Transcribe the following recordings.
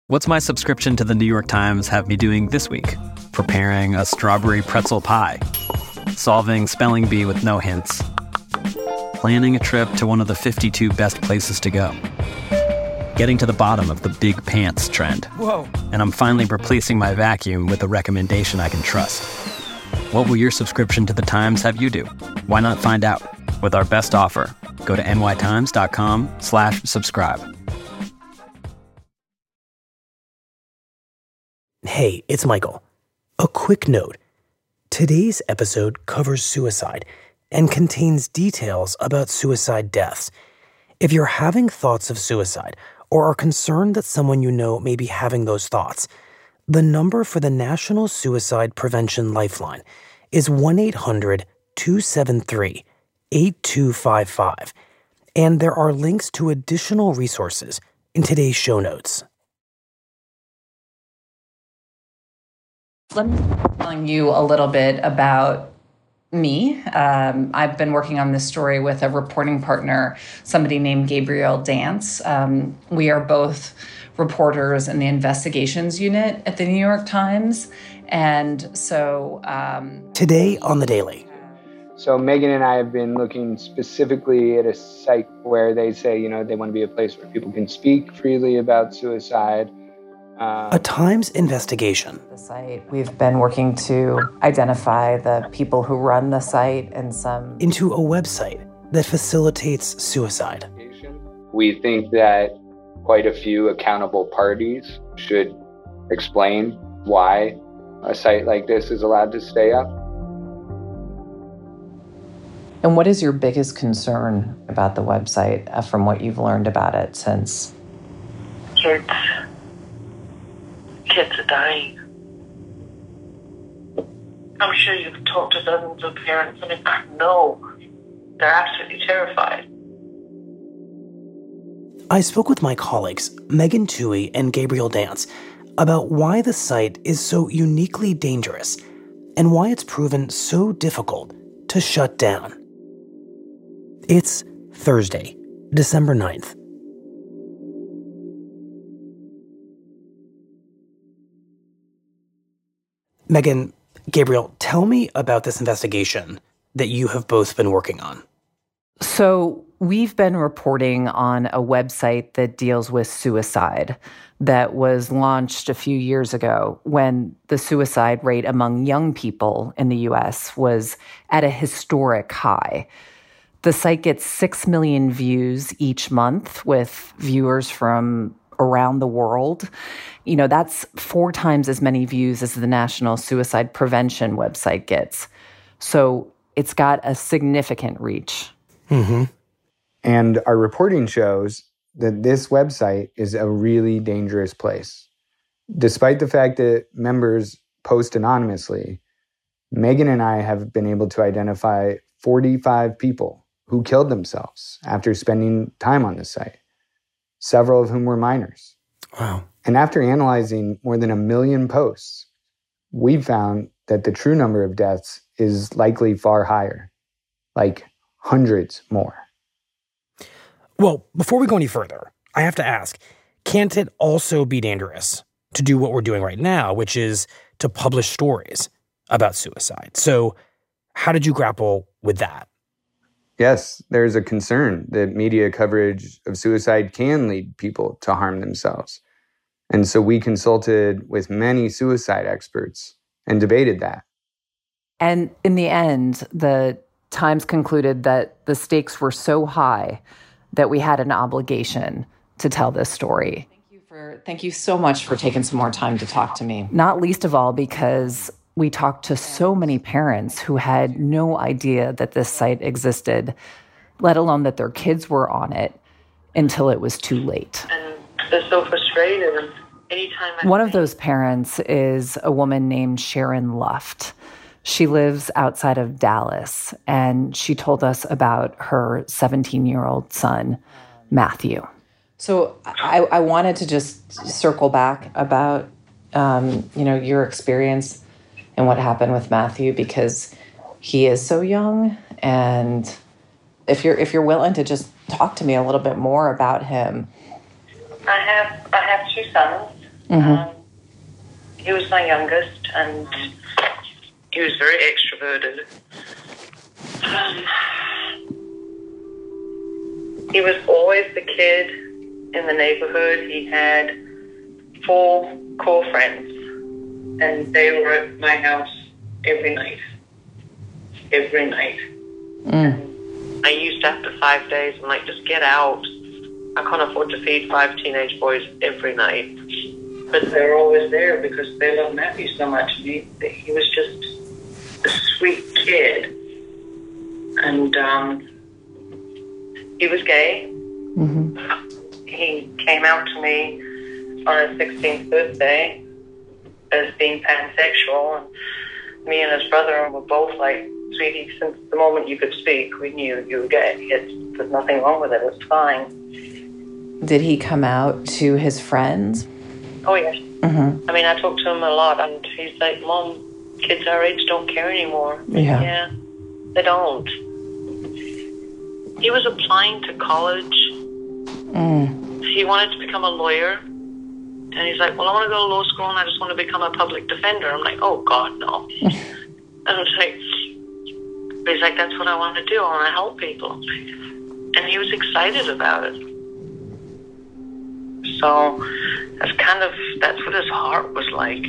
What's my subscription to the New York Times have me doing this week? Preparing a strawberry pretzel pie, solving spelling bee with no hints, planning a trip to one of the 52 best places to go, getting to the bottom of the big pants trend. Whoa. And I'm finally replacing my vacuum with a recommendation I can trust. What will your subscription to the Times have you do? Why not find out with our best offer? Go to nytimes.com/subscribe. Hey, it's Michael. A quick note. Today's episode covers suicide and contains details about suicide deaths. If you're having thoughts of suicide or are concerned that someone you know may be having those thoughts, the number for the National Suicide Prevention Lifeline is 1-800-273-8255, and there are links to additional resources in today's show notes. Let me tell you a little bit about me. I've been working on this story with a reporting partner, somebody named Gabriel Dance. We are both reporters in the investigations unit at the New York Times. And so... Today on The Daily. So Megan and I have been looking specifically at a site where they say, they want to be a place where people can speak freely about suicide. A Times investigation. The site. We've been working to identify the people who run the site and some... Into a website that facilitates suicide. We think that quite a few accountable parties should explain why a site like this is allowed to stay up. And what is your biggest concern about the website from what you've learned about it since? Kids are dying. I'm sure you've talked to dozens of parents, and in fact, no, they're absolutely terrified. I spoke with my colleagues, Megan Twohey and Gabriel Dance, about why the site is so uniquely dangerous and why it's proven so difficult to shut down. It's Thursday, December 9th. Megan, Gabriel, tell me about this investigation that you have both been working on. So we've been reporting on a website that deals with suicide that was launched a few years ago when the suicide rate among young people in the U.S. was at a historic high. The site gets 6 million views each month with viewers from around the world. That's 4 times as many views as the National Suicide Prevention website gets. So it's got a significant reach. Mm-hmm. And our reporting shows that this website is a really dangerous place. Despite the fact that members post anonymously, Megan and I have been able to identify 45 people who killed themselves after spending time on the site, several of whom were minors. Wow. And after analyzing more than 1 million posts, we found that the true number of deaths is likely far higher, like hundreds more. Well, before we go any further, I have to ask, can't it also be dangerous to do what we're doing right now, which is to publish stories about suicide? So how did you grapple with that? Yes, there's a concern that media coverage of suicide can lead people to harm themselves. And so we consulted with many suicide experts and debated that. And in the end, the Times concluded that the stakes were so high that we had an obligation to tell this story. Thank you so much for taking some more time to talk to me. Not least of all because we talked to so many parents who had no idea that this site existed, let alone that their kids were on it until it was too late. And they're so frustrated. And anytime One of those parents is a woman named Sharon Luft. She lives outside of Dallas, and she told us about her 17-year-old son, Matthew. So I wanted to just circle back about, your experience and what happened with Matthew, because he is so young. And if you're willing to just talk to me a little bit more about him. I have 2 sons. Mm-hmm. He was my youngest, and he was very extroverted. He was always the kid in the neighborhood. He had 4 core friends, and they were at my house every night. Every night. I used to, after 5 days, I'm like, just get out. I can't afford to feed 5 teenage boys every night. But they were always there because they loved Matthew so much. He was just a sweet kid. And he was gay. Mm-hmm. He came out to me on his 16th birthday as being pansexual. And me and his brother were both like, sweetie, since the moment you could speak, we knew you were gay. There's nothing wrong with it. It's fine. Did he come out to his friends? Oh, yes. Mm-hmm. I mean, I talk to him a lot, and he's like, Mom, kids our age don't care anymore. Yeah, they don't. He was applying to college. He wanted to become a lawyer. And he's like, well, I want to go to law school, and I just want to become a public defender. I'm like, oh, God, no. And I was like, he's like, that's what I want to do. I want to help people. And he was excited about it. So that's what his heart was like.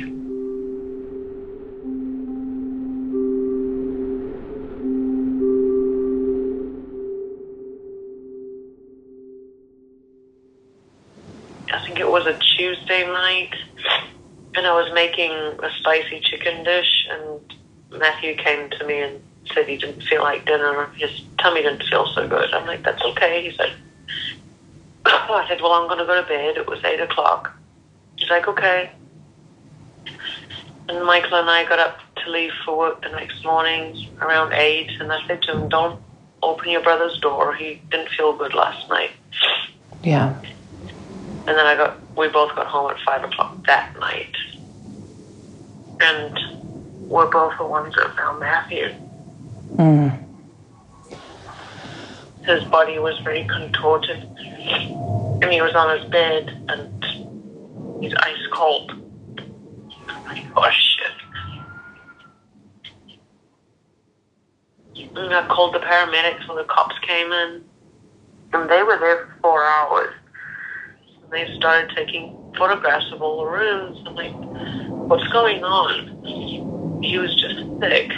I think it was a Tuesday night, and I was making a spicy chicken dish, and Matthew came to me and said he didn't feel like dinner. His tummy didn't feel so good. I'm like, that's okay. He said, I said, well, I'm going to go to bed. It was 8 o'clock. He's like, okay. And Michael and I got up to leave for work the next morning around 8, and I said to him, don't open your brother's door. He didn't feel good last night. Yeah. And then we both got home at 5 o'clock that night. And we're both the ones that found Matthew. His body was very contorted. And he was on his bed, and he's ice cold. I'm like, oh, shit. And I called the paramedics when the cops came in. And they were there for 4 hours. And they started taking photographs of all the rooms. I'm like, what's going on? He was just sick.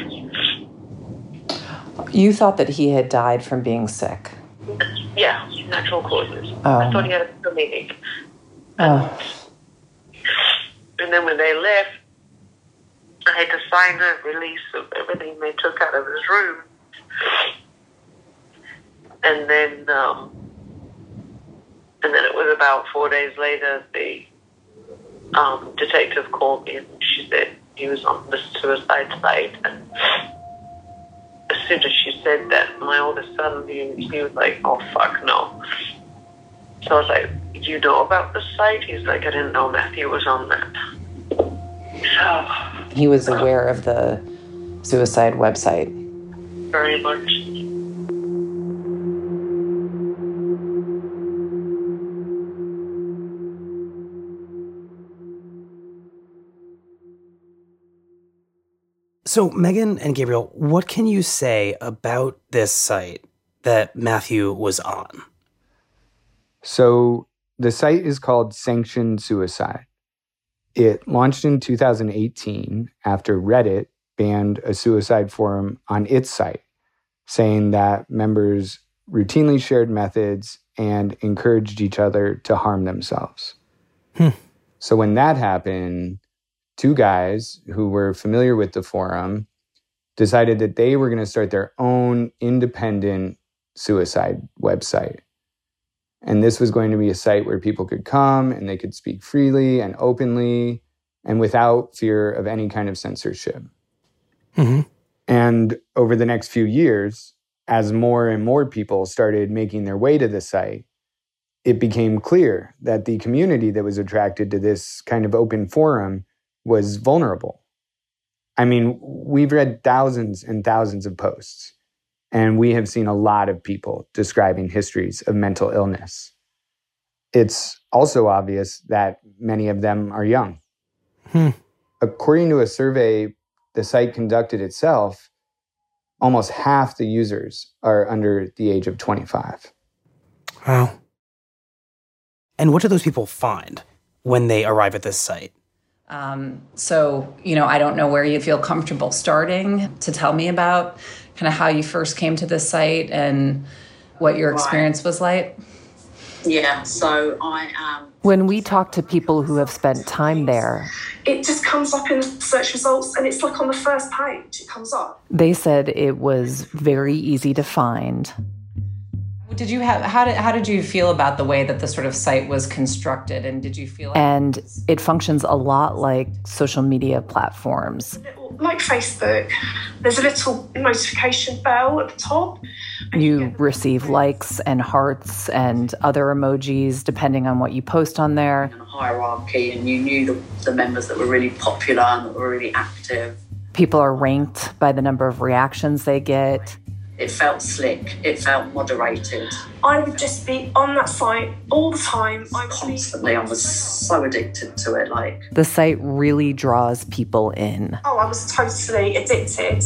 You thought that he had died from being sick? Yeah, natural causes. Oh. I thought he had a stomach. Oh. And then when they left, I had to sign a release of everything they took out of his room. And then it was about 4 days later, the detective called me, and she said he was on the suicide site. And as soon as she said that, my oldest son, he was like, oh, fuck, no. So I was like, do you know about the site? He's like, I didn't know Matthew was on that. So he was aware of the suicide website. Very much. So, Megan and Gabriel, what can you say about this site that Matthew was on? So, the site is called Sanctioned Suicide. It launched in 2018 after Reddit banned a suicide forum on its site, saying that members routinely shared methods and encouraged each other to harm themselves. So when that happened, 2 guys who were familiar with the forum decided that they were going to start their own independent suicide website. And this was going to be a site where people could come and they could speak freely and openly and without fear of any kind of censorship. Mm-hmm. And over the next few years, as more and more people started making their way to the site, it became clear that the community that was attracted to this kind of open forum was vulnerable. I mean, we've read thousands and thousands of posts, and we have seen a lot of people describing histories of mental illness. It's also obvious that many of them are young. According to a survey the site conducted itself, almost half the users are under the age of 25. Wow. And what do those people find when they arrive at this site? So, I don't know where you feel comfortable starting to tell me about kind of how you first came to this site and what your experience was like. Yeah, so When we talk to people who have spent time there, it just comes up in search results, and it's like on the first page, it comes up. they said it was very easy to find. Did you have how did you feel about the way that the sort of site was constructed, and did you feel and it functions a lot like social media platforms. Like Facebook, there's a little notification bell at the top. You receive likes and hearts and other emojis depending on what you post on there. A hierarchy, and you knew the members that were really popular and that were really active. People are ranked by the number of reactions they get. It felt slick. It felt moderated. I would just be on that site all the time. Constantly. I was so addicted to it. The site really draws people in. Oh, I was totally addicted.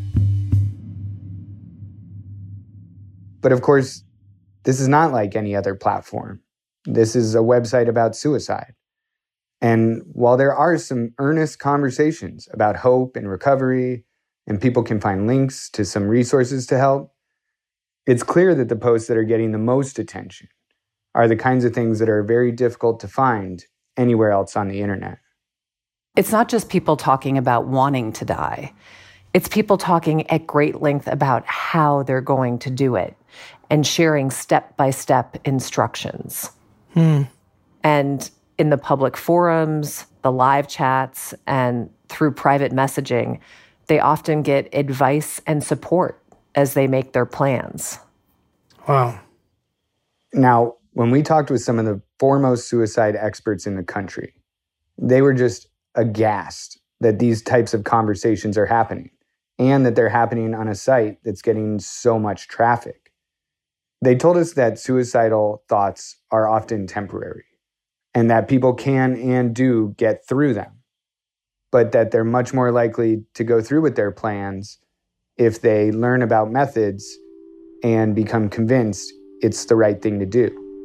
But of course, this is not like any other platform. This is a website about suicide. And while there are some earnest conversations about hope and recovery, and people can find links to some resources to help, it's clear that the posts that are getting the most attention are the kinds of things that are very difficult to find anywhere else on the internet. It's not just people talking about wanting to die. It's people talking at great length about how they're going to do it and sharing step-by-step instructions. And in the public forums, the live chats, and through private messaging, they often get advice and support as they make their plans. Wow. Now, when we talked with some of the foremost suicide experts in the country, they were just aghast that these types of conversations are happening and that they're happening on a site that's getting so much traffic. They told us that suicidal thoughts are often temporary and that people can and do get through them, but that they're much more likely to go through with their plans if they learn about methods and become convinced it's the right thing to do,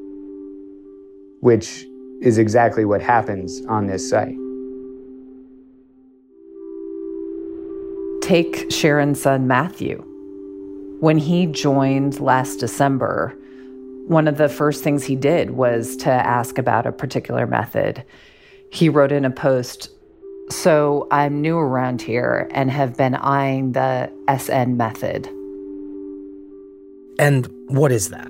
which is exactly what happens on this site. Take Sharon's son, Matthew. When he joined last December, one of the first things he did was to ask about a particular method. He wrote in a post, "So I'm new around here and have been eyeing the SN method." And what is that?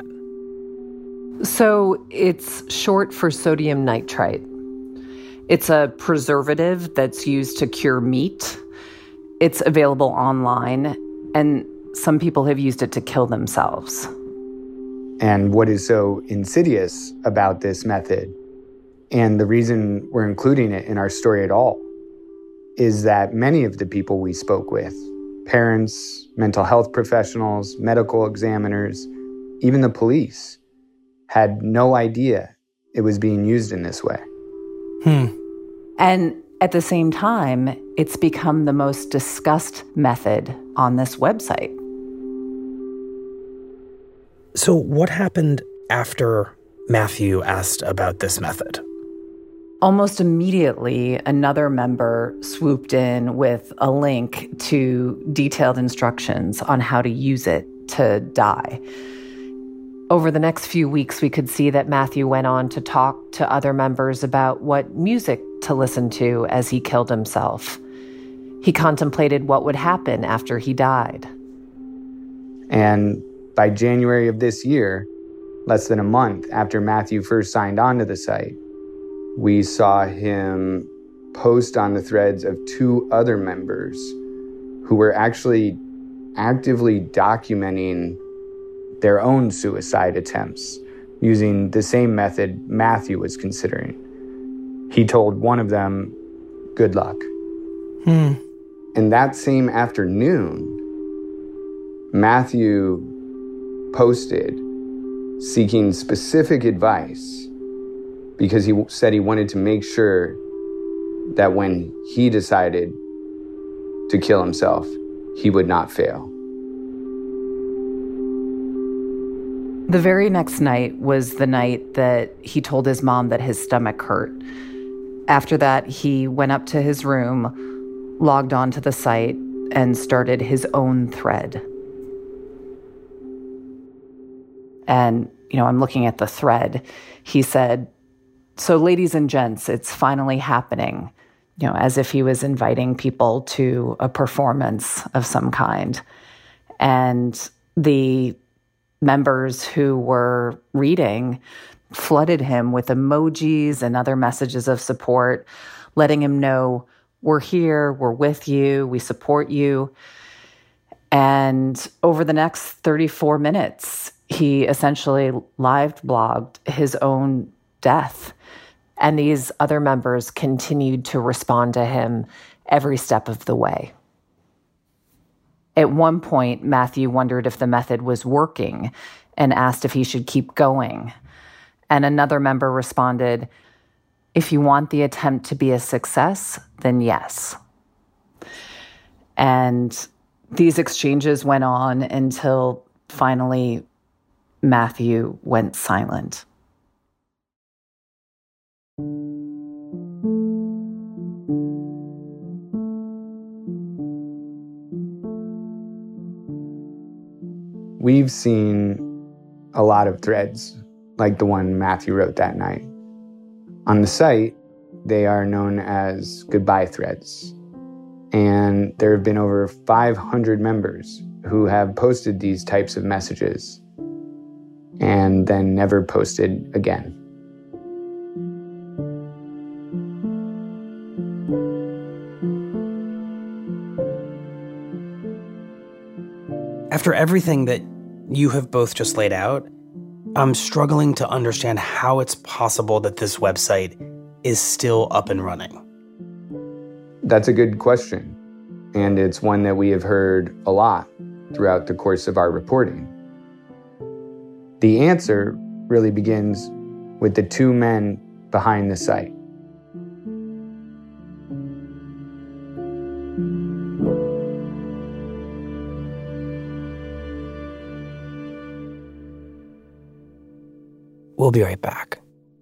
So it's short for sodium nitrite. It's a preservative that's used to cure meat. It's available online, and some people have used it to kill themselves. And what is so insidious about this method, and the reason we're including it in our story at all, is that many of the people we spoke with, parents, mental health professionals, medical examiners, even the police, had no idea it was being used in this way. And at the same time, it's become the most discussed method on this website. So what happened after Matthew asked about this method? Almost immediately, another member swooped in with a link to detailed instructions on how to use it to die. Over the next few weeks, we could see that Matthew went on to talk to other members about what music to listen to as he killed himself. He contemplated what would happen after he died. And by January of this year, less than a month after Matthew first signed on to the site, we saw him post on the threads of two other members who were actually actively documenting their own suicide attempts using the same method Matthew was considering. He told one of them, "Good luck." And that same afternoon, Matthew posted seeking specific advice because he said he wanted to make sure that when he decided to kill himself, he would not fail. The very next night was the night that he told his mom that his stomach hurt. After that, he went up to his room, logged onto the site, and started his own thread. And, I'm looking at the thread. He said, "So ladies and gents, it's finally happening," as if he was inviting people to a performance of some kind. And the members who were reading flooded him with emojis and other messages of support, letting him know, "We're here, we're with you, we support you." And over the next 34 minutes, he essentially live blogged his own death. And these other members continued to respond to him every step of the way. At one point, Matthew wondered if the method was working and asked if he should keep going. And another member responded, "If you want the attempt to be a success, then yes." And these exchanges went on until finally Matthew went silent. We've seen a lot of threads like the one Matthew wrote that night. On the site, they are known as goodbye threads. And there have been over 500 members who have posted these types of messages and then never posted again. After everything that you have both just laid out, I'm struggling to understand how it's possible that this website is still up and running. That's a good question, and it's one that we have heard a lot throughout the course of our reporting. The answer really begins with the two men behind the site. We'll be right back.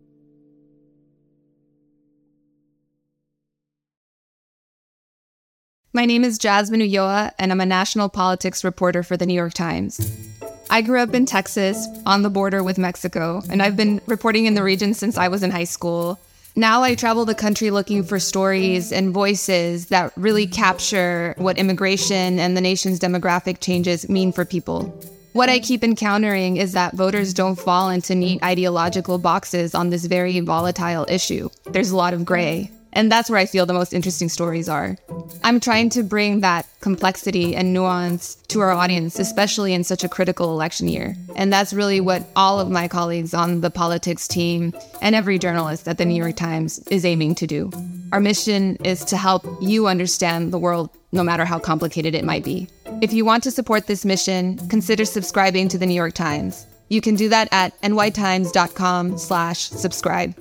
My name is Jasmine Ulloa, and I'm a national politics reporter for The New York Times. I grew up in Texas, on the border with Mexico, and I've been reporting in the region since I was in high school. Now I travel the country looking for stories and voices that really capture what immigration and the nation's demographic changes mean for people. What I keep encountering is that voters don't fall into neat ideological boxes on this very volatile issue. There's a lot of gray. And that's where I feel the most interesting stories are. I'm trying to bring that complexity and nuance to our audience, especially in such a critical election year. And that's really what all of my colleagues on the politics team and every journalist at the New York Times is aiming to do. Our mission is to help you understand the world, no matter how complicated it might be. If you want to support this mission, consider subscribing to the New York Times. You can do that at nytimes.com/subscribe.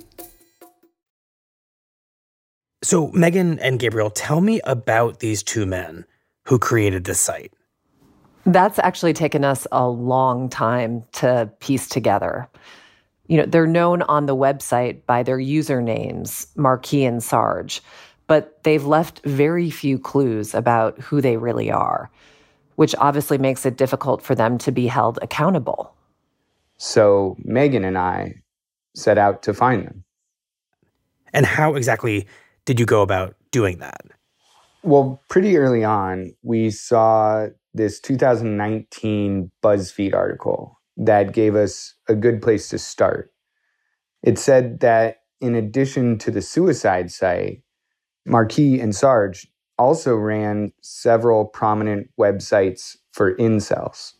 So, Megan and Gabriel, tell me about these two men who created this site. That's actually taken us a long time to piece together. They're known on the website by their usernames, Marquis and Sarge, but they've left very few clues about who they really are, which obviously makes it difficult for them to be held accountable. So Megan and I set out to find them. And how exactly did you go about doing that? Well, pretty early on, we saw this 2019 BuzzFeed article that gave us a good place to start. It said that in addition to the suicide site, Marquis and Sarge also ran several prominent websites for incels.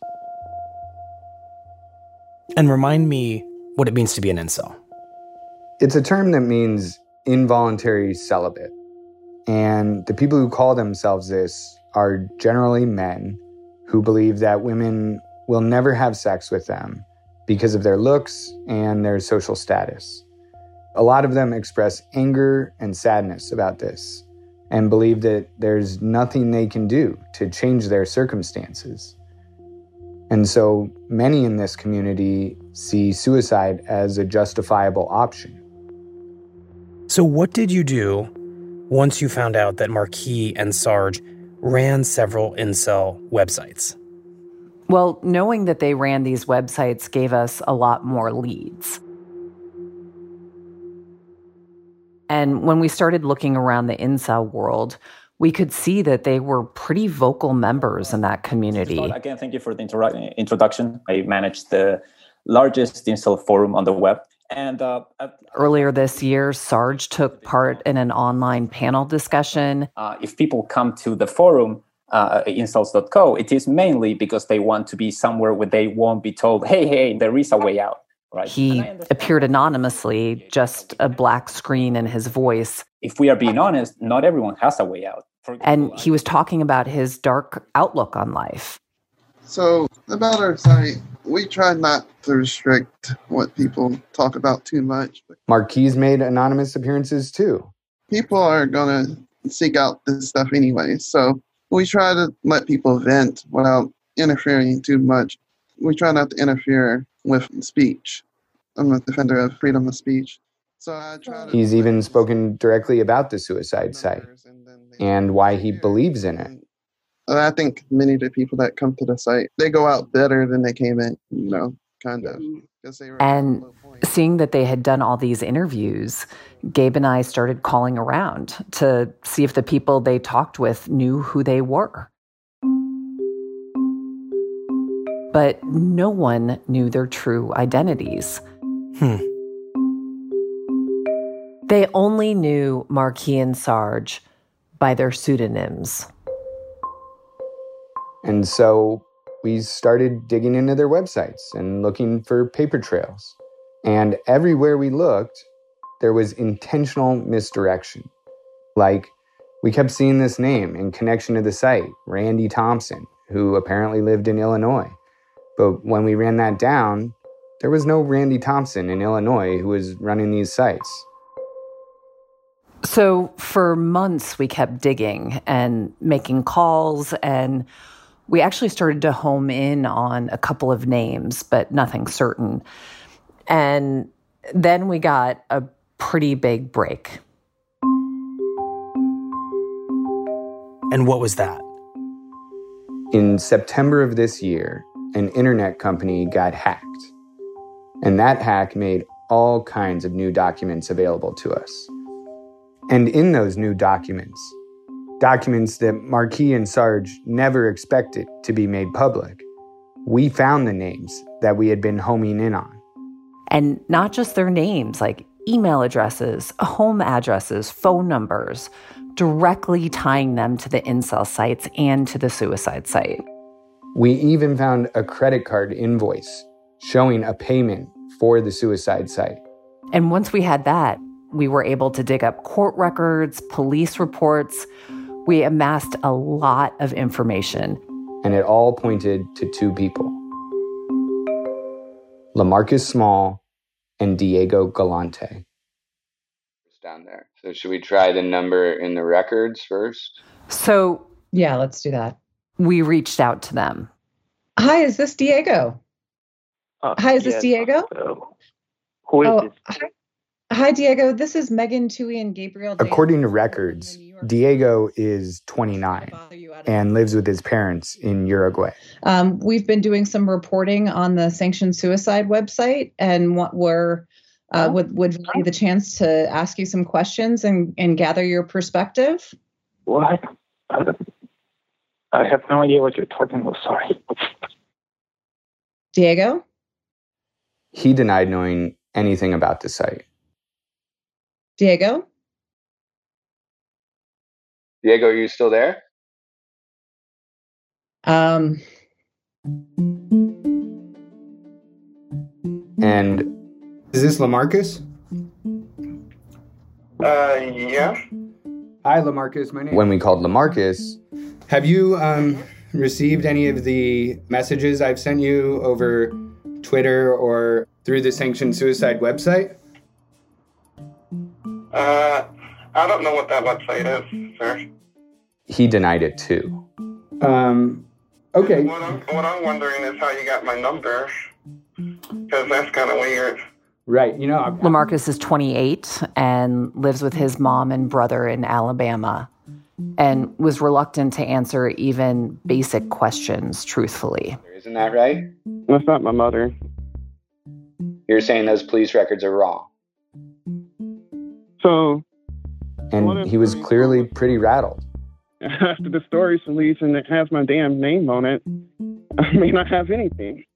And remind me what it means to be an incel. It's a term that means involuntary celibate. And the people who call themselves this are generally men who believe that women will never have sex with them because of their looks and their social status. A lot of them express anger and sadness about this and believe that there's nothing they can do to change their circumstances. And so many in this community see suicide as a justifiable option. So what did you do once you found out that Marquis and Sarge ran several incel websites? Well, knowing that they ran these websites gave us a lot more leads. And when we started looking around the incel world, we could see that they were pretty vocal members in that community. Again, thank you for the introduction. I manage the largest incel forum on the web. And earlier this year, Sarge took part in an online panel discussion. If people come to the forum, incels.co, it is mainly because they want to be somewhere where they won't be told, hey, there is a way out. Right. He appeared anonymously, just a black screen and his voice. If we are being honest, not everyone has a way out. And he was talking about his dark outlook on life. So, about our site, we try not to restrict what people talk about too much. Marquis made anonymous appearances too. People are going to seek out this stuff anyway, so we try to let people vent without interfering too much. We try not to interfere with speech. I'm a defender of freedom of speech. So I try to. He's even spoken directly about the suicide site and why he believes in it. And I think many of the people that come to the site, they go out better than they came in, kind of. And seeing that they had done all these interviews, Gabe and I started calling around to see if the people they talked with knew who they were. But no one knew their true identities. They only knew Marquis and Sarge by their pseudonyms. And so we started digging into their websites and looking for paper trails. And everywhere we looked, there was intentional misdirection. Like, we kept seeing this name in connection to the site, Randy Thompson, who apparently lived in Illinois. But when we ran that down, there was no Randy Thompson in Illinois who was running these sites. So for months, we kept digging and making calls, and we actually started to home in on a couple of names, but nothing certain. And then we got a pretty big break. And what was that? In September of this year, an internet company got hacked. And that hack made all kinds of new documents available to us. And in those new documents that Marquis and Sarge never expected to be made public, we found the names that we had been homing in on. And not just their names, like email addresses, home addresses, phone numbers, directly tying them to the incel sites and to the suicide site. We even found a credit card invoice showing a payment for the suicide site. And once we had that, we were able to dig up court records, police reports. We amassed a lot of information. And it all pointed to two people: LaMarcus Small and Diego Galante. Down there. So should we try the number in the records first? So, yeah, let's do that. We reached out to them. Hi, is this Diego? Hi, is this Diego? Who is this? Hi, Diego. This is Megan Tui and Gabriel. According to records, Diego is 29 and lives with his parents in Uruguay. We've been doing some reporting on the Sanctioned Suicide website, and what we're would value the chance to ask you some questions and gather your perspective. What? I have no idea what you're talking about. Sorry. Diego? He denied knowing anything about the site. Diego? Diego, are you still there? And is this LaMarcus? Yeah. Hi, LaMarcus. My name. When we called LaMarcus, have you received any of the messages I've sent you over Twitter or through the Sanctioned Suicide website? I don't know what that website is, sir. He denied it too. Okay. What I'm wondering is how you got my number, because that's kind of weird. Right. LaMarcus is 28 and lives with his mom and brother in Alabama and was reluctant to answer even basic questions truthfully. Isn't that right? That's not my mother. You're saying those police records are wrong. So... And he was clearly pretty rattled. After the story's released and it has my damn name on it, I may not have anything.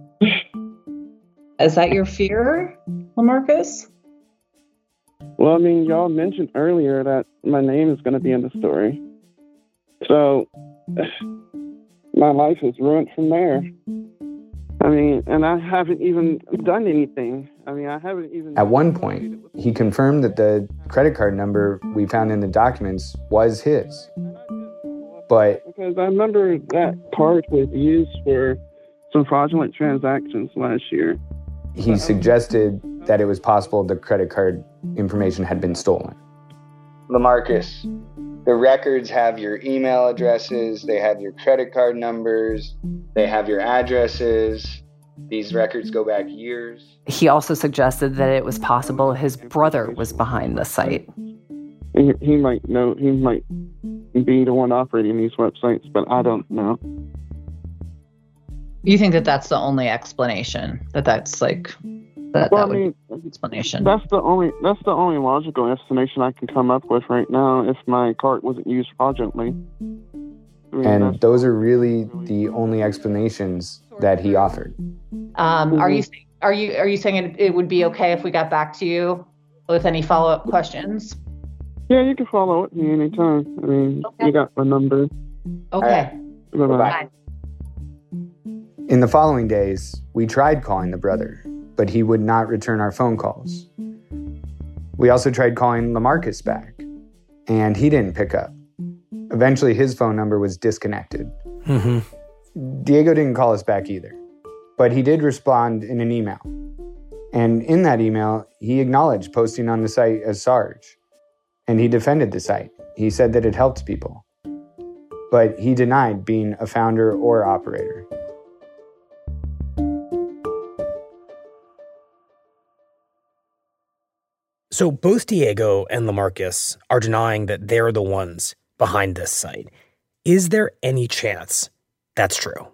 Is that your fear, LaMarcus? Well, I mean, y'all mentioned earlier that my name is going to be in the story. So, my life is ruined from there. I mean, and I haven't even done anything. At one point, he confirmed that the credit card number we found in the documents was his. But... Because I remember that card was used for some fraudulent transactions last year. He suggested that it was possible the credit card information had been stolen. LaMarcus, the records have your email addresses, they have your credit card numbers, they have your addresses. These records go back years. He also suggested that it was possible his brother was behind the site. He might know, he might be the one operating these websites, but I don't know. You think that that's the only explanation? That's like that would be the explanation. That's the only logical explanation I can come up with right now if my card wasn't used fraudulently. And those are really the only explanations that he offered. Are you saying it would be okay if we got back to you with any follow-up questions? Yeah, you can follow up me anytime. I mean, You got my number. Okay. Right. Bye-bye. In the following days, we tried calling the brother, but he would not return our phone calls. We also tried calling LaMarcus back, and he didn't pick up. Eventually, his phone number was disconnected. Diego didn't call us back either, but he did respond in an email. And in that email, he acknowledged posting on the site as Sarge, and he defended the site. He said that it helped people, but he denied being a founder or operator. So both Diego and LaMarcus are denying that they're the ones behind this site. Is there any chance that's true?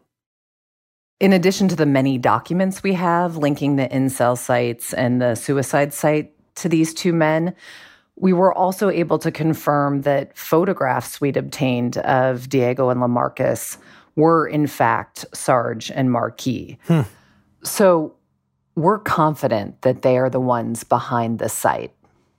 In addition to the many documents we have linking the incel sites and the suicide site to these two men, we were also able to confirm that photographs we'd obtained of Diego and LaMarcus were in fact Sarge and Marquis. So we're confident that they are the ones behind the site.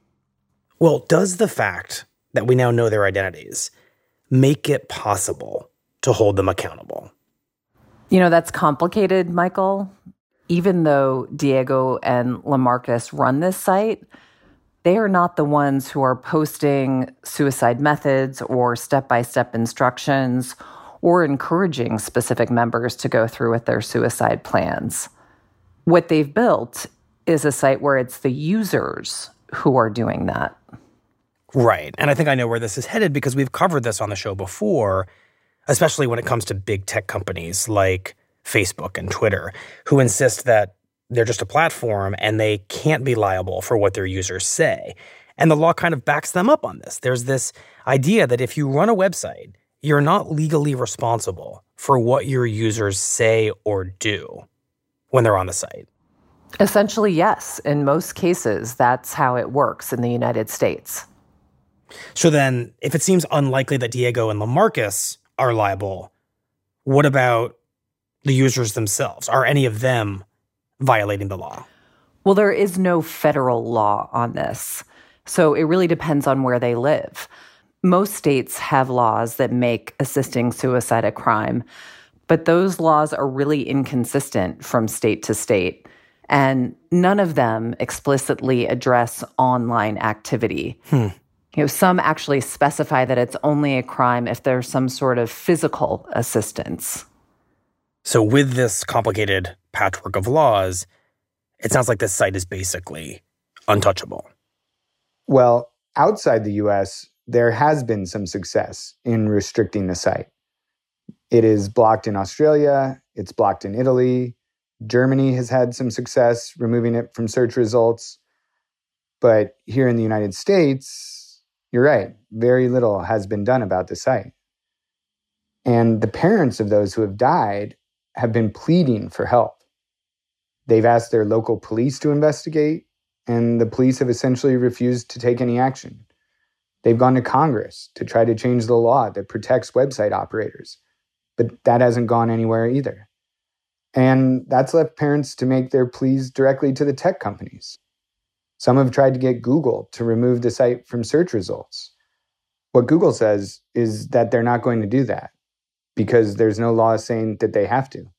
Well, does the fact that we now know their identities make it possible to hold them accountable? You know, that's complicated, Michael. Even though Diego and LaMarcus run this site, they are not the ones who are posting suicide methods or step-by-step instructions or encouraging specific members to go through with their suicide plans. What they've built is a site where it's the users who are doing that. Right. And I think I know where this is headed because we've covered this on the show before, especially when it comes to big tech companies like Facebook and Twitter, who insist that they're just a platform and they can't be liable for what their users say. And the law kind of backs them up on this. There's this idea that if you run a website, you're not legally responsible for what your users say or do when they're on the site. Essentially, yes. In most cases, that's how it works in the United States. So then, if it seems unlikely that Diego and LaMarcus are liable, what about the users themselves? Are any of them violating the law? Well, there is no federal law on this, so it really depends on where they live. Most states have laws that make assisting suicide a crime, but those laws are really inconsistent from state to state, and none of them explicitly address online activity. You know, some actually specify that it's only a crime if there's some sort of physical assistance. So with this complicated patchwork of laws, it sounds like this site is basically untouchable. Well, outside the US, there has been some success in restricting the site. It is blocked in Australia, it's blocked in Italy. Germany has had some success removing it from search results. But here in the United States, you're right, very little has been done about the site. And the parents of those who have died have been pleading for help. They've asked their local police to investigate, and the police have essentially refused to take any action. They've gone to Congress to try to change the law that protects website operators, but that hasn't gone anywhere either. And that's left parents to make their pleas directly to the tech companies. Some have tried to get Google to remove the site from search results. What Google says is that they're not going to do that because there's no law saying that they have to.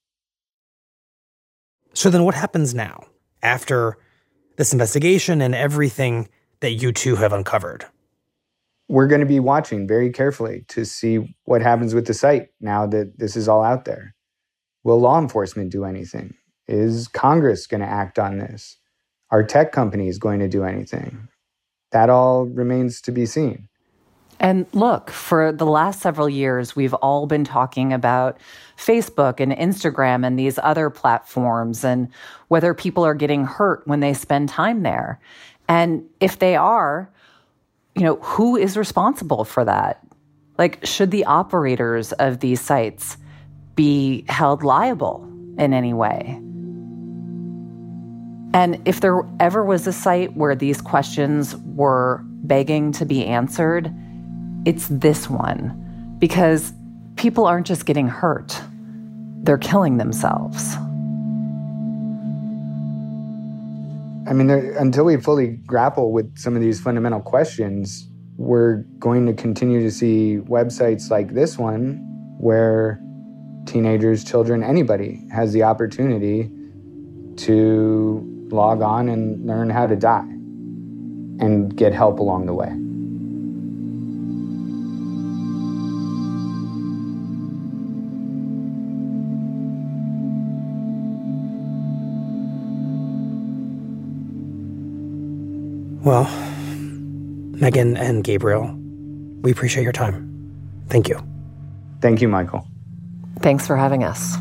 So then what happens now, after this investigation and everything that you two have uncovered? We're going to be watching very carefully to see what happens with the site now that this is all out there. Will law enforcement do anything? Is Congress going to act on this? Are tech companies going to do anything? That all remains to be seen. And look, for the last several years, we've all been talking about Facebook and Instagram and these other platforms and whether people are getting hurt when they spend time there. And if they are, who is responsible for that? Like, should the operators of these sites be held liable in any way? And if there ever was a site where these questions were begging to be answered, it's this one, because people aren't just getting hurt, they're killing themselves. I mean, until we fully grapple with some of these fundamental questions, we're going to continue to see websites like this one where teenagers, children, anybody has the opportunity to log on and learn how to die and get help along the way. Well, Megan and Gabriel, we appreciate your time. Thank you. Thank you, Michael. Thanks for having us.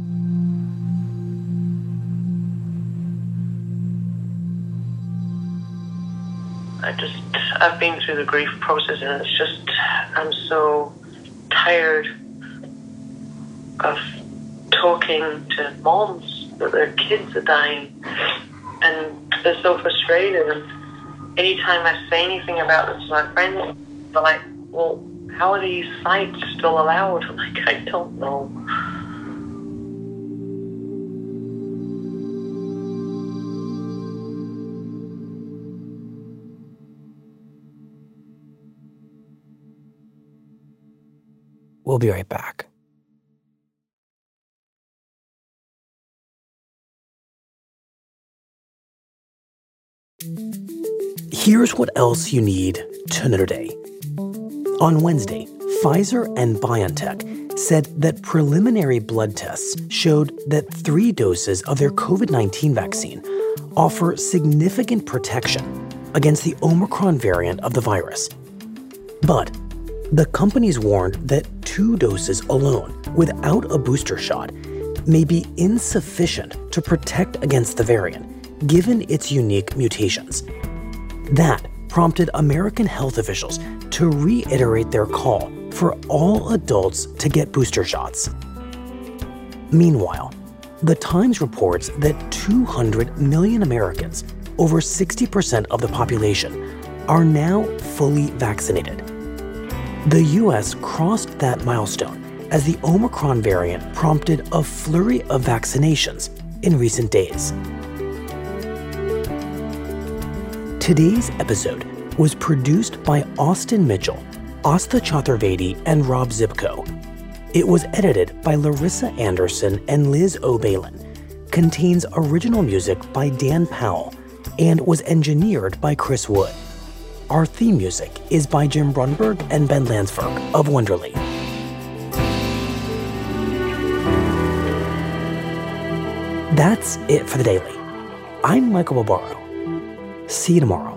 I've been through the grief process, and it's just, I'm so tired of talking to moms that their kids are dying, and they're so frustrated. And anytime I say anything about this to my friends, they're like, well, how are these sites still allowed? I'm like, I don't know. We'll be right back. Here's what else you need to know today. On Wednesday, Pfizer and BioNTech said that preliminary blood tests showed that 3 doses of their COVID-19 vaccine offer significant protection against the Omicron variant of the virus. But the companies warned that 2 doses alone without a booster shot may be insufficient to protect against the variant, given its unique mutations. That prompted American health officials to reiterate their call for all adults to get booster shots. Meanwhile, The Times reports that 200 million Americans, over 60% of the population, are now fully vaccinated. The U.S. crossed that milestone as the Omicron variant prompted a flurry of vaccinations in recent days. Today's episode was produced by Austin Mitchell, Astha Chaturvedi, and Rob Zipko. It was edited by Larissa Anderson and Liz O'Balin, contains original music by Dan Powell, and was engineered by Chris Wood. Our theme music is by Jim Brunberg and Ben Landsberg of Wonderly. That's it for the Daily. I'm Michael Barbaro. See you tomorrow.